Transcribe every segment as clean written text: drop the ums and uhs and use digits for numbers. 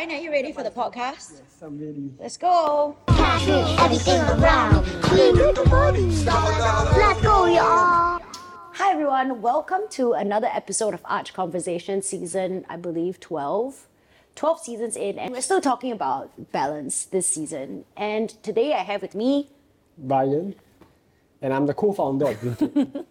Ryan, are you ready for the podcast? Yes, I'm ready. Let's go. Cash everything around. Let's go, y'all. Hi, everyone. Welcome to another episode of Arch Conversation, season, I believe, 12. 12 seasons in, and we're still talking about balance this season. And today I have with me Ryan, and I'm the co-founder of Drinkit.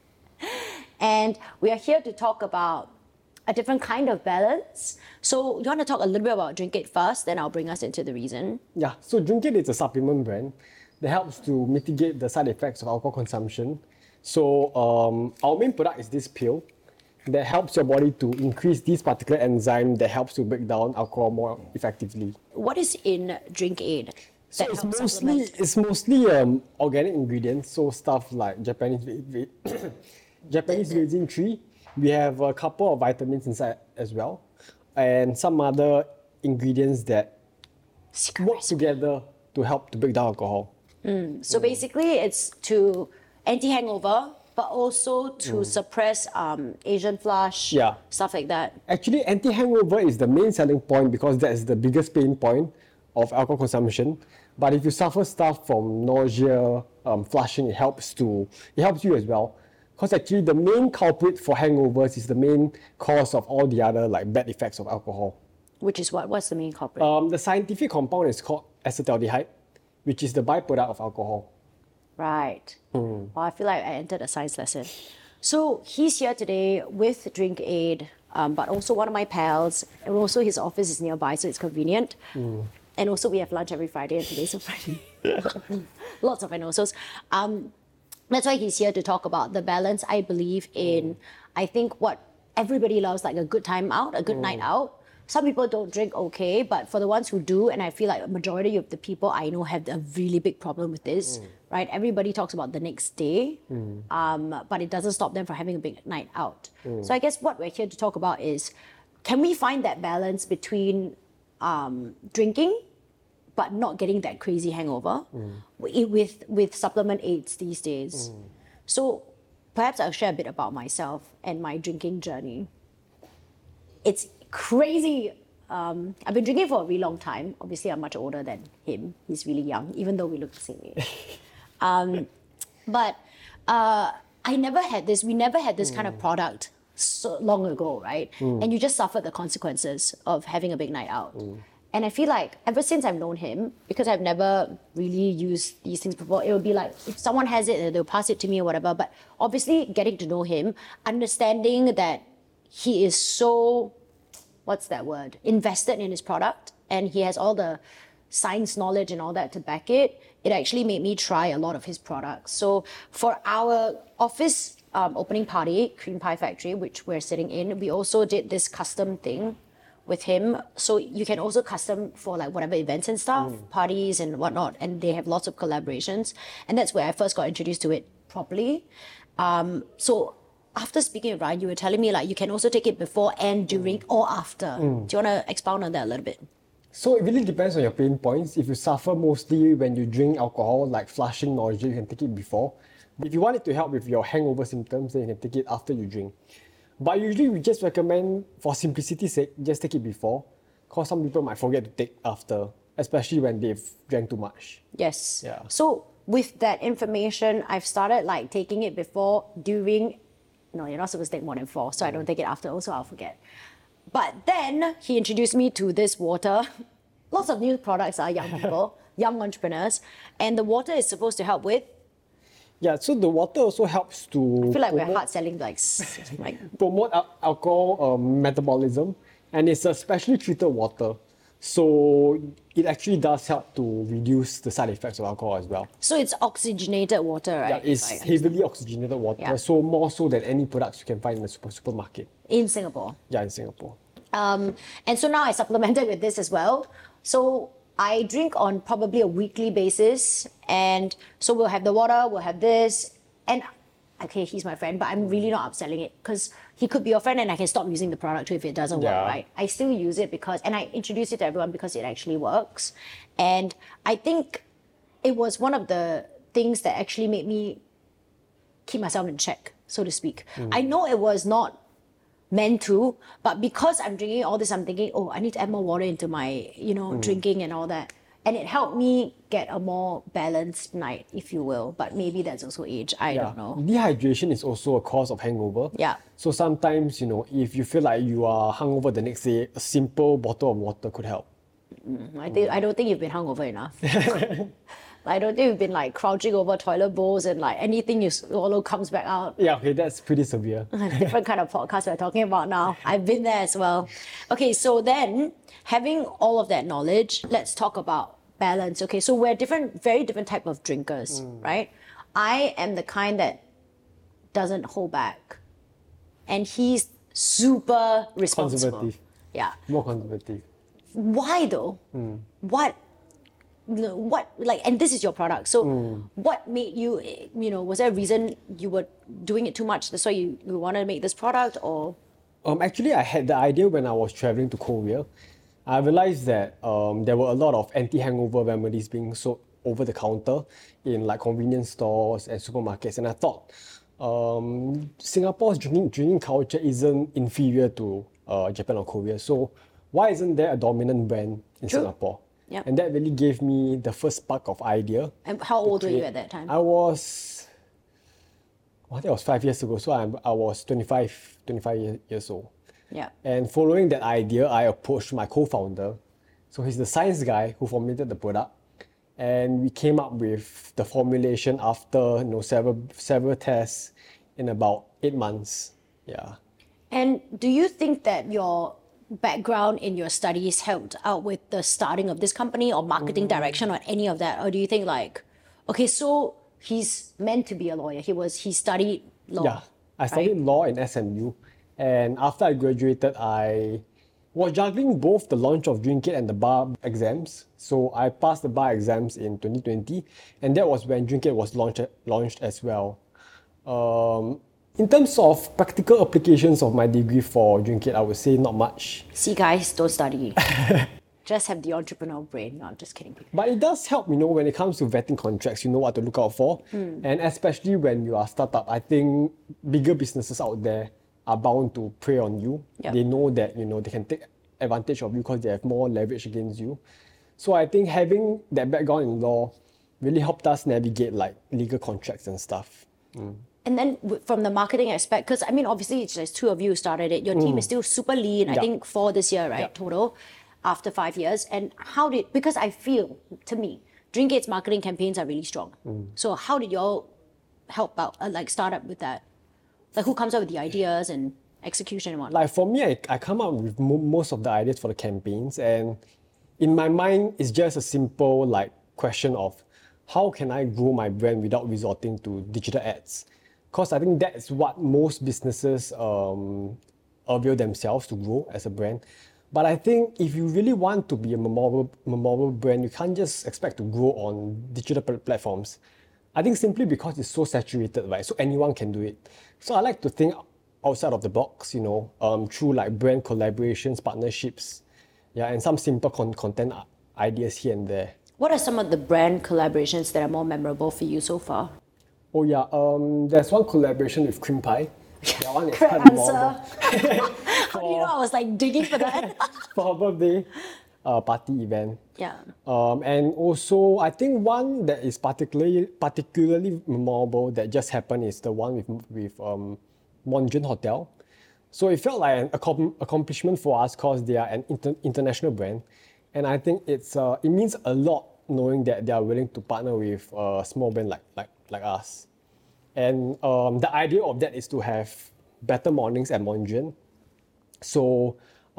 and we are here to talk about a different kind of balance. So you want to talk a little bit about Drinkit first, then I'll bring us into the reason. Yeah, so Drinkit is a supplement brand that helps to mitigate the side effects of alcohol consumption. So our main product is this pill that helps your body to increase this particular enzyme that helps to break down alcohol more effectively. What is in Drink Aid? So it's mostly organic ingredients, so stuff like Japanese resin tree. We have a couple of vitamins inside as well, and some other ingredients that work together to help to break down alcohol. So basically, it's to anti-hangover, but also to suppress Asian flush, Yeah. stuff like that. Actually, anti-hangover is the main selling point because that's the biggest pain point of alcohol consumption. But if you suffer stuff from nausea, flushing, it helps you as well. Because actually, the main culprit for hangovers is the main cause of all the other bad effects of alcohol. Which is what? What's the main culprit? The scientific compound is called acetaldehyde, which is the byproduct of alcohol. Right. Well, I feel like I entered a science lesson. So he's here today with Drink Aid, but also one of my pals, and also his office is nearby, so it's convenient. And also we have lunch every Friday, and today's a Friday. Lots of and alsos. That's why he's here to talk about the balance I believe in. I think what everybody loves, like a good time out, a good night out. Some people don't drink okay, but for the ones who do, and I feel like a majority of the people I know have a really big problem with this, right? Everybody talks about the next day, but it doesn't stop them from having a big night out. So I guess what we're here to talk about is, can we find that balance between drinking but not getting that crazy hangover with supplement aids these days? So perhaps I'll share a bit about myself and my drinking journey. It's crazy. I've been drinking for a really long time. Obviously, I'm much older than him. He's really young, even though we look the same age. But we never had this kind of product so long ago, right? And you just suffered the consequences of having a big night out. And I feel like ever since I've known him, because I've never really used these things before, it would be like, if someone has it, they'll pass it to me or whatever. But obviously, getting to know him, understanding that he is so, what's that word, invested in his product, and he has all the science knowledge and all that to back it, it actually made me try a lot of his products. So for our office opening party, Cream Pie Factory, which we're sitting in, we also did this custom thing with him. So you can also custom for like whatever events and stuff, parties and whatnot, and they have lots of collaborations. And that's where I first got introduced to it properly. So after speaking with Ryan, you were telling me like you can also take it before and during or after. Do you want to expound on that a little bit? So it really depends on your pain points. If you suffer mostly when you drink alcohol, like flushing, nausea, you can take it before. If you want it to help with your hangover symptoms, then you can take it after you drink. But usually we just recommend, for simplicity's sake, just take it before, because some people might forget to take after, especially when they've drank too much. Yes. Yeah. So with that information, I've started like taking it before, during. No, you're not supposed to take more than 4, so I don't take it after, also I'll forget. But then he introduced me to this water. Lots of new products are young people, young entrepreneurs, and the water is supposed to help with. Yeah, so the water also helps to I feel like we're hard selling like promote alcohol metabolism, and it's a specially treated water. So it actually does help to reduce the side effects of alcohol as well. So it's oxygenated water, right? Yeah, it's heavily oxygenated water, Yeah. so more so than any products you can find in the supermarket. In Singapore. Yeah, in Singapore. And so now I supplemented with this as well. So I drink on probably a weekly basis. And so we'll have the water, we'll have this. And okay, he's my friend, but I'm really not upselling it because he could be your friend and I can stop using the product too if it doesn't work, right? I still use it and I introduce it to everyone because it actually works. And I think it was one of the things that actually made me keep myself in check, so to speak. I know it was not meant to, but because I'm drinking all this, I'm thinking, oh, I need to add more water into my, drinking and all that. And it helped me get a more balanced night, if you will. But maybe that's also age. I don't know. Dehydration is also a cause of hangover. Yeah. So sometimes, if you feel like you are hungover the next day, a simple bottle of water could help. I don't think you've been hungover enough. I don't think you've been like crouching over toilet bowls and like anything you swallow comes back out. Yeah, okay, that's pretty severe. Different kind of podcast we're talking about now. I've been there as well. Okay, so then having all of that knowledge, let's talk about balance. Okay, so we're very different type of drinkers, right? I am the kind that doesn't hold back, and he's super responsible. Conservative. Yeah. More conservative. Why though? What like, and this is your product, so what made you, was there a reason you were doing it too much, that's why you wanted to make this product, or? Actually, I had the idea when I was traveling to Korea. I realized that there were a lot of anti-hangover remedies being sold over the counter in like convenience stores and supermarkets, and I thought Singapore's drinking culture isn't inferior to Japan or Korea, so why isn't there a dominant brand in Singapore? Yep. And that really gave me the first spark of idea. And how old were you at that time? I was 5 years ago, so I was 25 years old. Yeah. And following that idea, I approached my co-founder. So he's the science guy who formulated the product. And we came up with the formulation after several tests in about 8 months. Yeah. And do you think that your background in your studies helped out with the starting of this company or marketing direction or any of that? Or do you think like, okay, so he's meant to be a lawyer. He studied law. Yeah, I studied law in SMU. And after I graduated, I was juggling both the launch of Drinkit and the bar exams. So I passed the bar exams in 2020. And that was when Drinkit was launched as well. In terms of practical applications of my degree for Drinkit, I would say not much. See, guys, don't study. Just have the entrepreneurial brain. No, I'm just kidding. But it does help, when it comes to vetting contracts, you know what to look out for. And especially when you are a startup, I think bigger businesses out there are bound to prey on you. Yep. They know that, they can take advantage of you because they have more leverage against you. So I think having that background in law really helped us navigate like legal contracts and stuff. And then from the marketing aspect, because I mean, obviously, it's just two of you who started it. Your team is still super lean. I think 4 this year, right? Total, after 5 years. And because I feel, to me, Drinkit's marketing campaigns are really strong. So how did y'all help out, start up with that? Like, who comes up with the ideas and execution and whatnot? Like for me, I come up with most of the ideas for the campaigns, and in my mind, it's just a simple question of how can I grow my brand without resorting to digital ads? Because I think that's what most businesses avail themselves to grow as a brand. But I think if you really want to be a memorable brand, you can't just expect to grow on digital platforms. I think simply because it's so saturated, right? So anyone can do it. So I like to think outside of the box, through brand collaborations, partnerships, and some simple content ideas here and there. What are some of the brand collaborations that are more memorable for you so far? Oh yeah, there's one collaboration with Cream Pie. That one is Great quite answer. memorable. How do you know I was digging for that? For her birthday party event. Yeah. And also, I think one that is particularly memorable that just happened is the one with Monjun Hotel. So it felt like an accomplishment for us because they are an international brand, and I think it means a lot knowing that they are willing to partner with a small brand like us. And the idea of that is to have better mornings at Monjun. So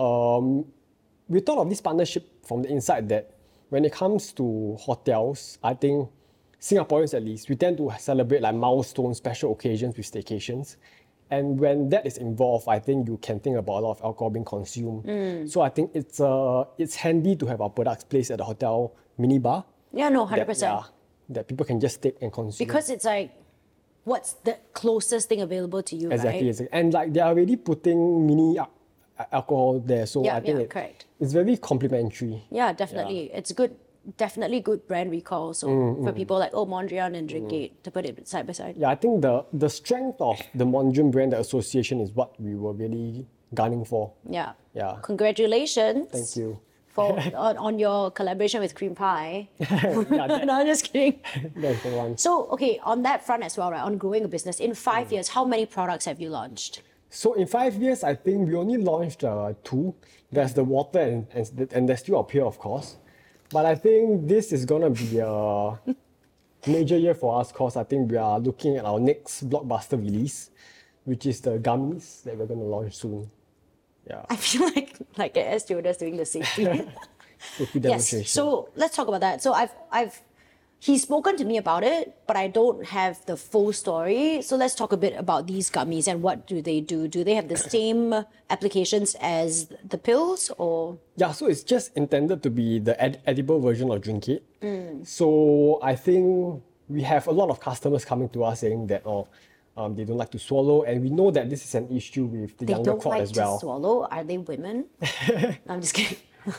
we thought of this partnership from the inside that when it comes to hotels, I think Singaporeans at least, we tend to celebrate milestone special occasions with staycations. And when that is involved, I think you can think about a lot of alcohol being consumed. So I think it's handy to have our products placed at the hotel minibar. Yeah, no, 100%. That people can just take and consume. Because it's what's the closest thing available to you, Exactly. right? And they are already putting mini alcohol there. So I think correct. It's very complimentary. Yeah, definitely. It's good. Definitely good brand recall. So for people like Mondrian and Drinkit to put it side by side. Yeah, I think the strength of the Monjun brand, the association, is what we were really gunning for. Yeah. Yeah. Congratulations. Thank you. For on your collaboration with Cream Pie. Yeah, No, I'm just kidding. that's the one. So, okay, on that front as well, right, on growing a business, in 5 years, how many products have you launched? So in 5 years, I think we only launched 2. There's the water and there's still up here, of course. But I think this is gonna be a major year for us because I think we are looking at our next blockbuster release, which is the gummies that we're gonna launch soon. Yeah. I feel like an air stewardess doing the same thing. Safety Yes. demonstration. So let's talk about that. So he's spoken to me about it, but I don't have the full story. So let's talk a bit about these gummies and what do they do? Do they have the same applications as the pills or? Yeah, so it's just intended to be the edible version of Drink It. So I think we have a lot of customers coming to us saying that they don't like to swallow, and we know that this is an issue with the They younger don't crowd like as to well. swallow. Are they women? No, I'm just kidding.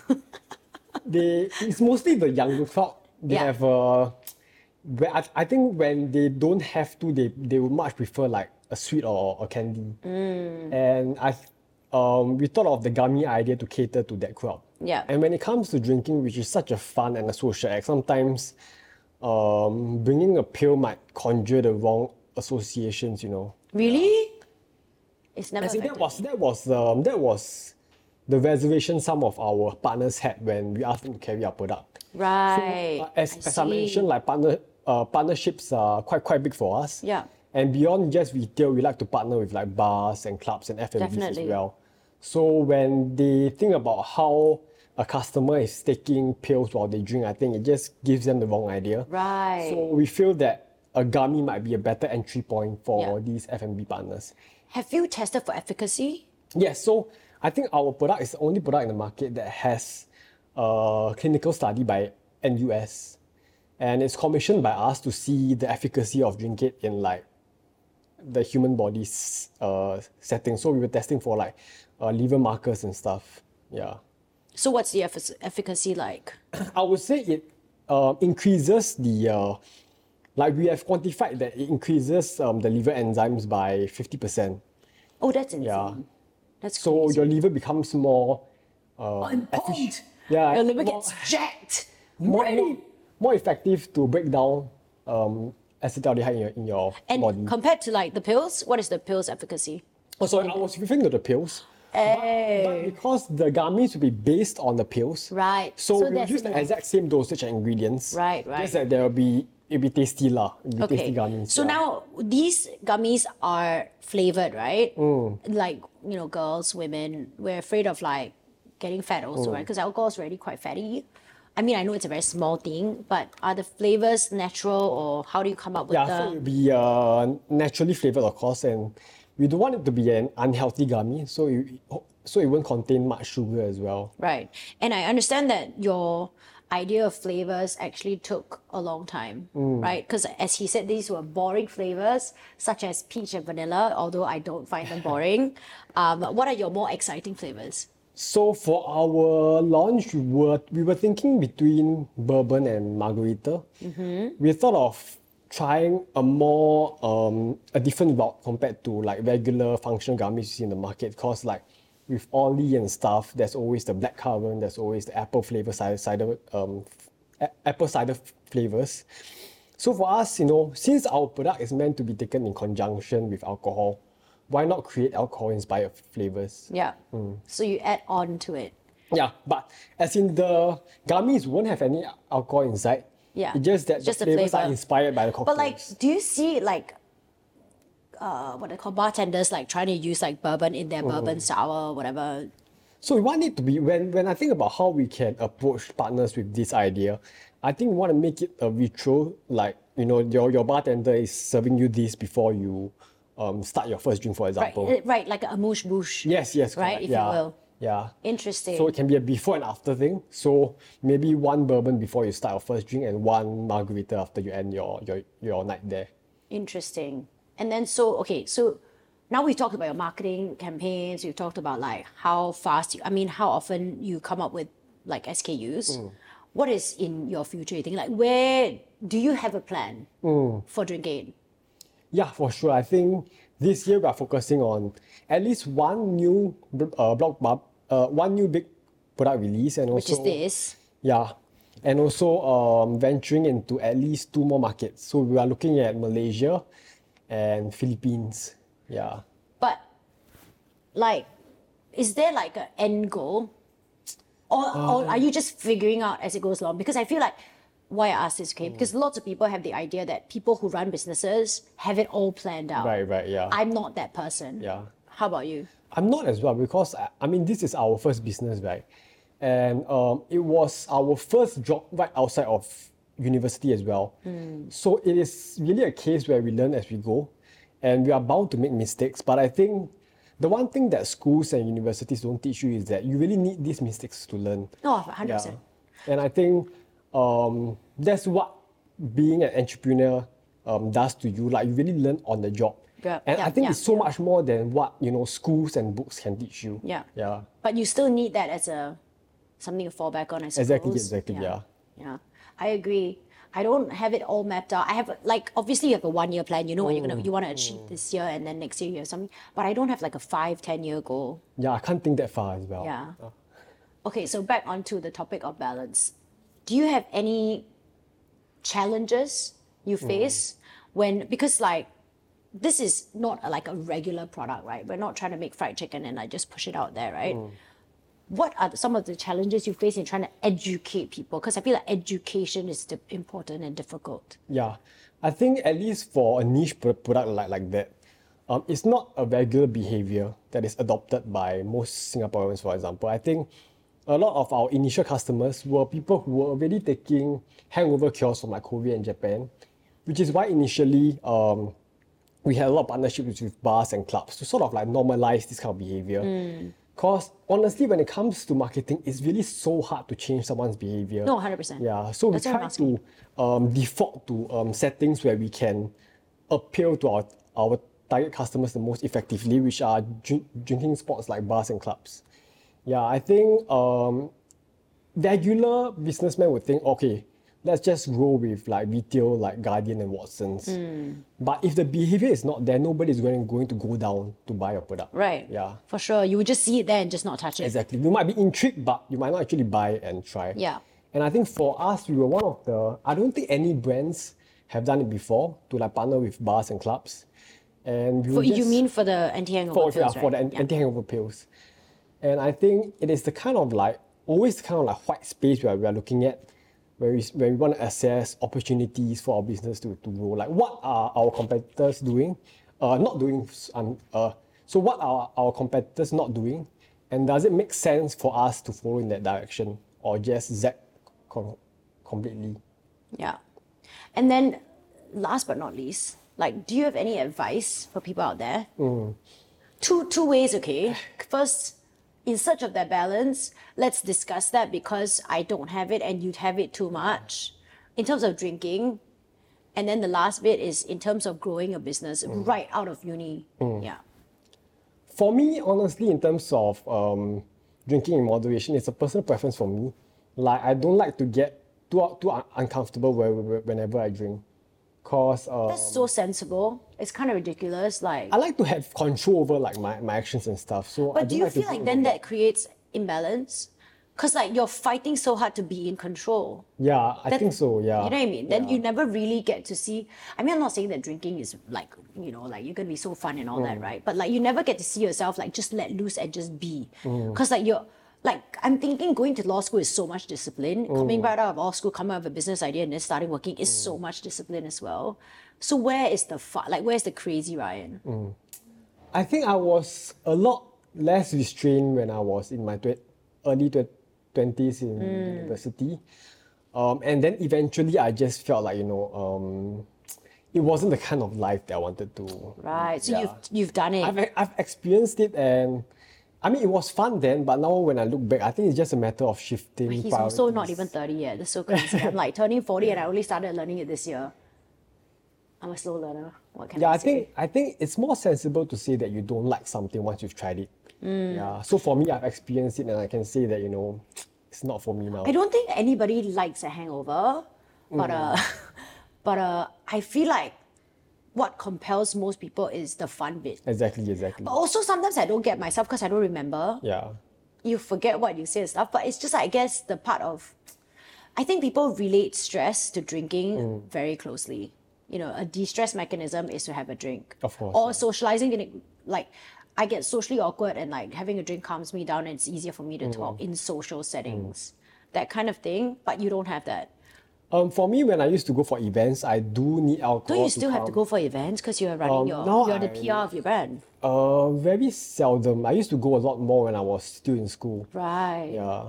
It's mostly the younger crowd. They Yeah. have I think when they don't have to, they would much prefer like a sweet or a candy. And we thought of the gummy idea to cater to that crowd. Yeah. And when it comes to drinking, which is such a fun and a social act, sometimes bringing a pill might conjure the wrong associations, you know. Really? It's never I think effective. that was the reservation some of our partners had when we asked them to carry our product. Right. As I mentioned, like partnerships are quite big for us. Yeah. And beyond just retail, we like to partner with like bars and clubs and F&Bs Definitely. as well. So when they think about how a customer is taking pills while they drink, I think it just gives them the wrong idea. Right. So we feel that a gummy might be a better entry point for Yeah. these F&B partners. Have you tested for efficacy? Yes, so I think our product is the only product in the market that has a clinical study by NUS. And it's commissioned by us to see the efficacy of Drink It in like the human body's setting. So we were testing for like liver markers and stuff. Yeah. So what's the efficacy like? I would say it increases the, like we have quantified that it increases the liver enzymes by 50%. Oh, that's insane. Yeah. That's So crazy. your liver becomes more Important. Yeah, Your liver more- gets jacked. more effective to break down acetaldehyde in your And body. compared to like the pills, what is the pills efficacy? Oh, sorry, I was referring to the pills. But because the gummies will be based on the pills, Right. So, So we'll they're use the similar. exact same dosage and ingredients. Right, right. Just that it'll be tasty lah. It'll be tasty gummies. So yeah. now these gummies are flavored, right? Mm. Like, you know, girls, women, we're afraid of like getting fat also, Mm. right? Because alcohol is already quite fatty. I mean, I know it's a very small thing, but are the flavors natural or how do you come up with Yeah, so it'll be naturally flavored, of course, and we don't want it to be an unhealthy gummy, so it won't contain much sugar as well. Right. And I understand that your idea of flavors actually took a long time, right? Because as he said, these were boring flavors, such as peach and vanilla, although I don't find them boring. What are your more exciting flavors? So for our launch, we were thinking between bourbon and margarita. We thought of trying a different route compared to like regular functional gummies you see in the market. Because like with Ollie and stuff, there's always the blackcurrant, there's always the apple flavor apple cider flavors. So for us, you know, since our product is meant to be taken in conjunction with alcohol, why not create alcohol-inspired flavors? Yeah. So you add on to it. Yeah, but as in the gummies won't have any alcohol inside. Yeah. It's just that Just the the flavors are flavor. inspired by the cocktails. But like, do you see like what they call bartenders like trying to use like bourbon in their bourbon sour, whatever? So we want it to be, when I think about how we can approach partners with this idea, I think we want to make it a ritual, like, you know, your bartender is serving you this before you start your first drink, for Right, example. right, like a amuse bouche. Yes, Right, correct, if yeah. you will. Yeah. Interesting. So it can be a before and after thing. So maybe one bourbon before you start your first drink and one margarita after you end your night there. Interesting. And then so now we've talked about your marketing campaigns, we've talked about like how fast how often you come up with like SKUs. What is in your future, you think? Like where do you have a plan for Drink Aid? Yeah, for sure. I think this year we are focusing on at least one new one new big product release, and Which also is this. yeah, and also venturing into at least 2 more markets. So we are looking at Malaysia and Philippines. Yeah. But like, is there like an end goal? Or are you just figuring out as it goes along? Because I feel like, why I ask this, okay? Because lots of people have the idea that people who run businesses have it all planned out. Right, yeah. I'm not that person. Yeah. How about you? I'm not as well, because I mean, this is our first business, right? And it was our first job right outside of university as well. So it is really a case where we learn as we go, and we are bound to make mistakes. But I think the one thing that schools and universities don't teach you is that you really need these mistakes to learn. No, 100%. And I think that's what being an entrepreneur does to you. Like, you really learn on the job. Yeah, And yeah, I think yeah, it's so yeah. much more than what, you know, schools and books can teach you. Yeah. Yeah. But you still need that as something to fall back on, I suppose. Exactly, yeah. Yeah, I agree. I don't have it all mapped out. I have, like, obviously you have a 1-year plan. You know what you want to achieve this year, and then next year you have something. But I don't have like a 5-10 year goal. Yeah, I can't think that far as well. Yeah. Okay, so back onto the topic of balance. Do you have any challenges you face because like, this is not like a regular product, right? We're not trying to make fried chicken and like just push it out there, right? What are some of the challenges you face in trying to educate people? Because I feel like education is important and difficult. Yeah, I think at least for a niche product like that, it's not a regular behavior that is adopted by most Singaporeans, for example. I think a lot of our initial customers were people who were already taking hangover cures from like Korea and Japan, which is why initially we had a lot of partnerships with bars and clubs to sort of like normalize this kind of behavior. Because honestly, when it comes to marketing, it's really so hard to change someone's behavior. No, 100%. Yeah, so That's we what I'm try asking. to default to settings where we can appeal to our target customers the most effectively, which are drinking spots like bars and clubs. Yeah, I think regular businessmen would think, okay, let's just go with like retail like Guardian and Watsons. But if the behavior is not there, nobody's going to go down to buy your product. Right. Yeah. For sure. You would just see it there and just not touch it. Exactly. You might be intrigued, but you might not actually buy and try. Yeah. And I think for us, we were one of the, I don't think any brands have done it before to like partner with bars and clubs. And we You mean for the anti-hangover for, pills, for the right? Yeah. anti-hangover pills. And I think it is the kind of like, always the kind of like white space where we are looking at, where we want to assess opportunities for our business to grow. Like, what are our competitors doing? Not doing. So what are our competitors not doing? And does it make sense for us to follow in that direction, or just zap completely? Yeah. And then last but not least, like, do you have any advice for people out there? Two ways, okay? First, in search of that balance, let's discuss that, because I don't have it and you'd have it too much in terms of drinking. And then the last bit is in terms of growing a business right out of uni. Yeah. For me, honestly, in terms of drinking in moderation, it's a personal preference for me. Like, I don't like to get too uncomfortable whenever I drink. Cause That's so sensible. It's kind of ridiculous. Like, I like to have control over like my actions and stuff. So I but do don't you like to feel like drink then over that creates imbalance? Because like you're fighting so hard to be in control. Yeah, I think so. Yeah. You know what I mean? Then Yeah. you never really get to see. I mean, I'm not saying that drinking is like, you know, like you're gonna be so fun and all that, right? But like you never get to see yourself like just let loose and just be. Because like you're like, I'm thinking going to law school is so much discipline. Coming right out of law school, coming out with a business idea and then starting working is so much discipline as well. So where is the fun? Like, where's the crazy Ryan? I think I was a lot less restrained when I was in my early 20s in university. And then eventually I just felt like, it wasn't the kind of life that I wanted to. Right. So Yeah. you've done it. I've experienced it, and I mean, it was fun then, but now when I look back, I think it's just a matter of shifting He's also not priorities. even 30 yet. That's so crazy. I'm like turning 40 and I only started learning it this year. I'm a slow learner. What can Yeah, I say? I think it's more sensible to say that you don't like something once you've tried it. Yeah. So for me, I've experienced it, and I can say that it's not for me now. I don't think anybody likes a hangover, but I feel like what compels most people is the fun bit. Exactly. But also sometimes I don't get myself because I don't remember. Yeah. You forget what you say and stuff. But it's just, I guess, the part of, I think people relate stress to drinking very closely. You know, a de-stress mechanism is to have a drink. Of course, Or yeah. socializing, like, I get socially awkward and like having a drink calms me down and it's easier for me to talk in social settings. That kind of thing, but you don't have that. For me, when I used to go for events, I do need alcohol. Don't you still have to calm. go for events because you're running now you're the PR of your brand? Very seldom. I used to go a lot more when I was still in school. Right. Yeah.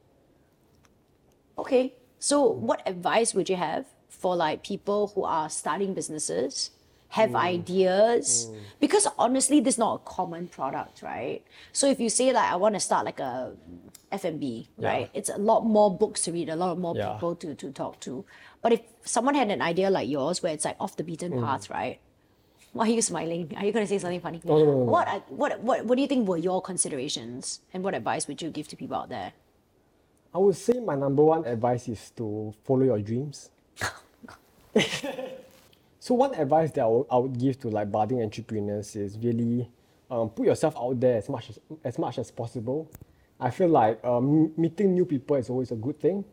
Okay. So what advice would you have for like people who are starting businesses, have ideas? Because honestly, this is not a common product, right? So if you say like I want to start like a F&B, right? It's a lot more books to read, a lot more Yeah. people to talk to. But if someone had an idea like yours where it's like off the beaten path, right? Why are you smiling? Are you going to say something funny? No. What do you think were your considerations and what advice would you give to people out there? I would say my number one advice is to follow your dreams. So one advice that I would give to like budding entrepreneurs is really put yourself out there as much as possible. I feel like meeting new people is always a good thing.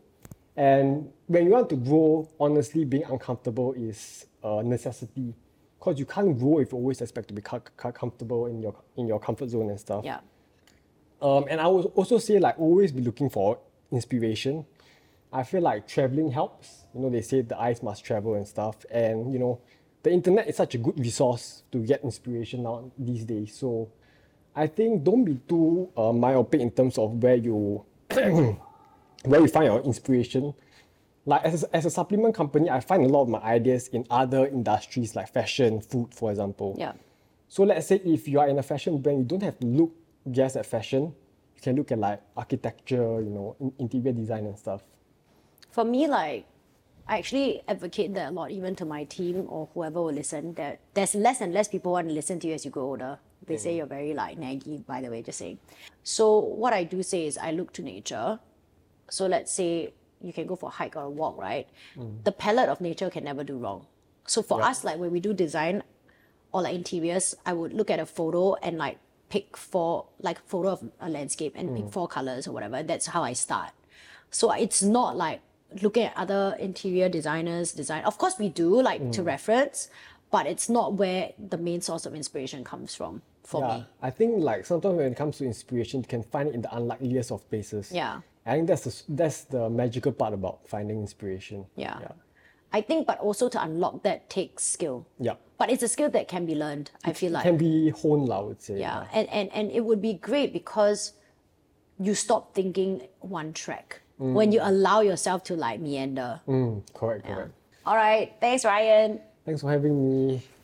And when you want to grow, honestly, being uncomfortable is a necessity. Because you can't grow if you always expect to be comfortable in your comfort zone and stuff. Yeah. And I would also say like always be looking for inspiration. I feel like traveling helps. You know, they say the eyes must travel and stuff. And you know, the internet is such a good resource to get inspiration now these days. So I think don't be too myopic in terms of where you where you find your inspiration. Like as a supplement company, I find a lot of my ideas in other industries like fashion, food, for example. Yeah. So let's say if you are in a fashion brand, you don't have to look just at fashion. You can look at like architecture, you know, interior design and stuff. For me, like, I actually advocate that a lot, even to my team or whoever will listen, that there's less and less people want to listen to you as you grow older. They say you're very like naggy, by the way, just saying. So what I do say is I look to nature. So let's say you can go for a hike or a walk, right? The palette of nature can never do wrong. So for us, like when we do design or like interiors, I would look at a photo and like pick four, like photo of a landscape and pick 4 colors or whatever. That's how I start. So it's not like looking at other interior designers design. Of course we do like to reference, but it's not where the main source of inspiration comes from for me. I think like sometimes when it comes to inspiration, you can find it in the unlikeliest of places. Yeah. I think that's the magical part about finding inspiration. Yeah. I think, but also to unlock that takes skill. Yeah. But it's a skill that can be learned, I feel like. Can be honed, I would say. Yeah. And it would be great because you stop thinking one track when you allow yourself to like meander. Correct. All right. Thanks, Ryan. Thanks for having me.